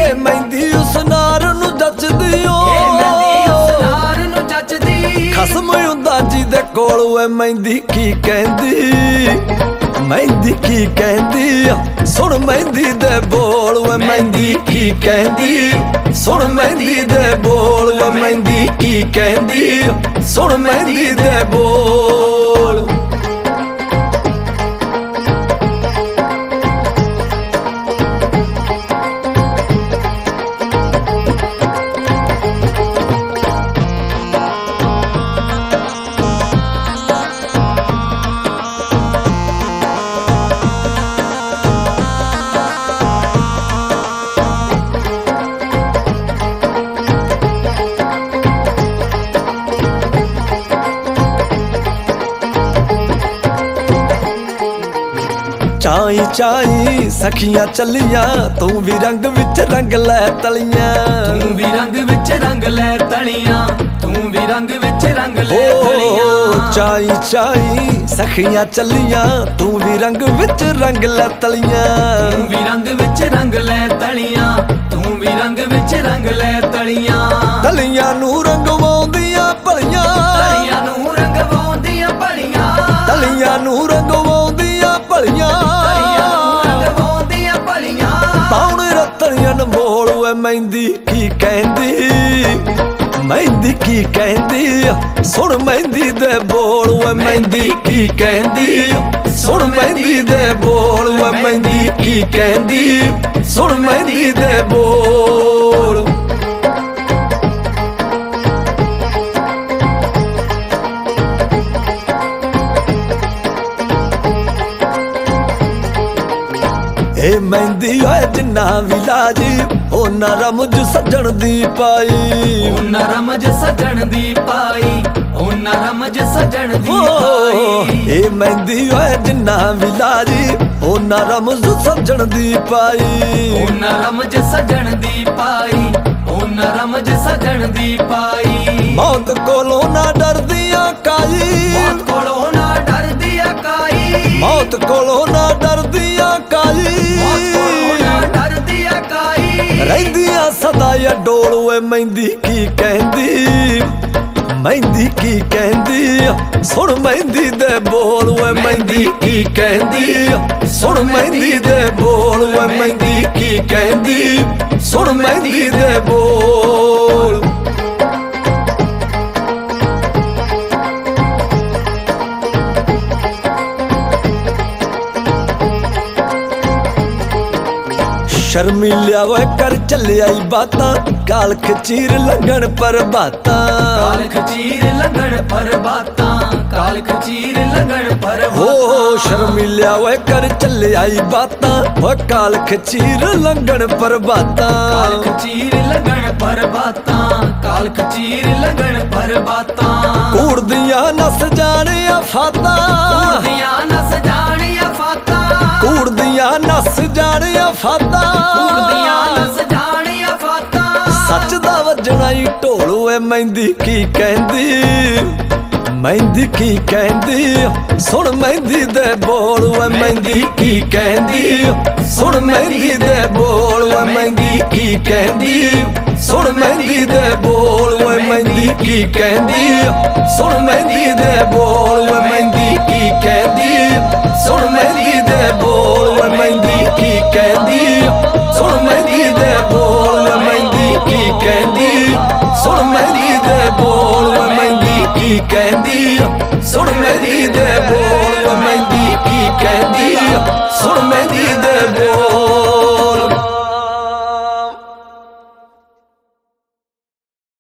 ਇਹ ਮਹਿੰਦੀ ਉਸ ਨਾਰ ਨੂੰ ਜੱਚਦੀ ਓ ਖਸਮ ਹੁੰਦਾ ਜਿਹਦੇ ਕੋਲ ਓਏ ਮਹਿੰਦੀ ਕੀ ਕਹਿੰਦੀ ਮਹਿੰਦੀ ਕੀ ਕਹਿੰਦੀ ਸੁਣ ਮਹਿੰਦੀ ਦੇ ਬੋਲ ਓਏ ਮਹਿੰਦੀ ਕੀ ਕਹਿੰਦੀ ਸੁਣ ਮਹਿੰਦੀ ਦੇ ਬੋਲ ਓਏ ਮਹਿੰਦੀ ਕੀ ਕਹਿੰਦੀ ਸੁਣ ਮਹਿੰਦੀ ਦੇ ਬੋਲ ਚਾਈ ਚਾਈ ਸਖੀਆਂ ਚੱਲੀਆਂ ਤੂੰ ਵੀ ਰੰਗ ਵਿੱਚ ਰੰਗ ਲੈ ਤਲੀਆਂ ਤੂੰ ਵੀ ਰੰਗ ਵਿੱਚ ਰੰਗ ਲੈ ਤਲੀਆਂ ਤੂੰ ਵੀ ਰੰਗ ਵਿੱਚ ਰੰਗ ਲੈ ਤਲੀਆਂ ਚਾਈ ਚਾਈ ਸਖੀਆਂ ਚੱਲੀਆਂ ਤੂੰ ਵੀ ਰੰਗ ਵਿੱਚ ਰੰਗ ਲੈ ਤਲੀਆਂ ਤੂੰ ਵੀ ਰੰਗ ਵਿੱਚ ਰੰਗ ਲੈ ਤਲੀਆਂ ਤੂੰ ਵੀ ਰੰਗ ਵਿੱਚ ਰੰਗ ਲੈ ਤਲੀਆਂ ਤਲੀਆਂ ਨੂੰ ਰੰਗਵਾਉਂਦੀਆਂ ਭਲੀਆਂ ਤਲੀਆਂ ਨੂੰ ਰੰਗਵਾਉਂਦੀਆਂ ਭਲੀਆਂ ਤਲੀਆਂ ਨੂੰ ਰੰਗਵਾਉਂਦੀਆਂ ਭਲੀਆਂ ਪਾਉਣ ਰਤਨੀਆਂ ਬੋਲ ਓਏ ਮਹਿੰਦੀ ਕੀ ਕਹਿੰਦੀ ਮਹਿੰਦੀ ਕੀ ਕਹਿੰਦੀ ਸੁਣ ਮਹਿੰਦੀ ਦੇ ਬੋਲ ਓਏ ਮਹਿੰਦੀ ਕੀ ਕਹਿੰਦੀ ਸੁਣ ਮਹਿੰਦੀ ਦੇ ਬੋਲ ਓਏ ਮਹਿੰਦੀ ਕੀ ਕਹਿੰਦੀ ਸੁਣ ਮਹਿੰਦੀ ਦੇ ਬੋਲ ਇਹ ਮਹਿੰਦੀ ਓਏ ਜਿੰਨਾ ਵੀ ਲਾਜੀ ਉਹ ਨਰਮਜ ਸੱਜਣ ਦੀ ਪਾਈ ਉਹ ਨਰਮਜ ਸੱਜਣ ਦੀ ਪਾਈ ਉਹ ਨਰਮਜ ਸੱਜਣ ਦੀ ਪਾਈ ਇਹ ਮਹਿੰਦੀ ਓਏ ਜਿੰਨਾ ਵੀ ਲਾਜੀ ਉਹ ਨਰਮਜ ਸੱਜਣ ਦੀ ਪਾਈ ਉਹ ਨਰਮਜ ਸੱਜਣ ਦੀ ਪਾਈ ਉਹ ਨਰਮਜ ਸੱਜਣ ਦੀ ਪਾਈ ਮੌਤ ਕੋਲੋਂ ਨਾ ਡਰਦੀਆਂ ਕਾਈ ਮੌਤ ਕੋਲੋਂ ਨਾ ਡਰਦੀਆਂ ਕਾਈ ਮੌਤ ਕੋਲੋਂ ਨਾ ਡਰਦੀਆਂ ਕਾਈ ਰਹਿੰਦੀਆਂ ਸਦਾ ਡੋਲ ਓਏ ਮਹਿੰਦੀ ਕੀ ਕਹਿੰਦੀ ਮਹਿੰਦੀ ਕੀ ਕਹਿੰਦੀ ਸੁਣ ਮਹਿੰਦੀ ਦੇ ਬੋਲ ਓਏ ਮਹਿੰਦੀ ਕੀ ਕਹਿੰਦੀ ਸੁਣ ਮਹਿੰਦੀ ਦੇ ਬੋਲ ਓਏ ਮਹਿੰਦੀ ਕੀ ਕਹਿੰਦੀ ਸੁਣ ਮਹਿੰਦੀ ਦੇ ਬੋਲ ਸ਼ਰਮੀਲਿਆ ਓਏ ਕਰ ਚੱਲਿਆਈ ਬਾਤਾਂ ਕਾਲ ਖਚੀਰ ਲੰਘਣ ਪਰ ਬਾਤਾਂ ਕਾਲ ਖਚੀਰ ਲੰਘਣ ਪਰ ਬਾਤਾਂ ਕਾਲ ਖਚੀਰ ਲੰਘਣ ਪਰ ਹੋ ਸ਼ਰਮੀਲਿਆ ਓਏ ਕਰ ਚੱਲਿਆਈ ਬਾਤਾਂ ਓਏ ਕਾਲ ਖਚੀਰ ਲੰਘਣ ਪਰ ਬਾਤਾਂ ਕਾਲ ਖਚੀਰ ਲੰਘਣ ਪਰ ਬਾਤਾਂ ਕਾਲ ਖਚੀਰ ਲੰਘਣ ਪਰ ਬਾਤਾਂ ਕੂੜਦੀਆਂ ਨਸ ਜਾਣਿਆ ਫਾਤਾਂ ਕੂੜਦੀਆਂ ਨਸ ਜਾਣਿਆ ਫਾਤਾਂ ਕੂੜਦੀਆਂ ਨਸ ਜਾਣਿਆ ਫਾਤਾਂ ਸੱਚ ਦਾ ਵੱਜਣਾ ਈ ਢੋਲ ਓਏ ਮਹਿੰਦੀ ਕੀ ਕਹਿੰਦੀ ਮਹਿੰਦੀ ਕੀ ਕਹਿੰਦੀ ਸੁਣ ਮਹਿੰਦੀ ਦੇ ਬੋਲ ਓਏ ਮਹਿੰਦੀ ਕੀ ਕਹਿੰਦੀ ਸੁਣ ਮਹਿੰਦੀ ਦੇ ਬੋਲ ਓਏ ਮਹਿੰਦੀ ਕੀ ਕਹਿੰਦੀ ਸੁਣ ਮਹਿੰਦੀ ਦੇ ਬੋਲ ਓਏ ਮਹਿੰਦੀ ਕੀ ਕਹਿੰਦੀ ਸੁਣ ਮਹਿੰਦੀ ਦੇ ਬੋਲ ਓਏ ਮਹਿੰਦੀ ਕੀ ਕਹਿੰਦੀ ਸੁਣ ਮਹਿੰਦੀ ਦੇ ਬੋਲ ਓਏ ਮਹਿੰਦੀ ਕੀ ਕਹਿੰਦੀ ਸੁਣ ਮਹਿੰਦੀ ਦੇ ਬੋਲ ਓਏ ਮਹਿੰਦੀ ਕੀ ਕਹਿੰਦੀ ਸੁਣ ਮਹਿੰਦੀ ਦੇ ਬੋਲ ਓਏ ਮਹਿੰਦੀ ਕੀ ਕਹਿੰਦੀ ਸੁਣ ਮਹਿੰਦੀ ਦੇ ਬੋਲ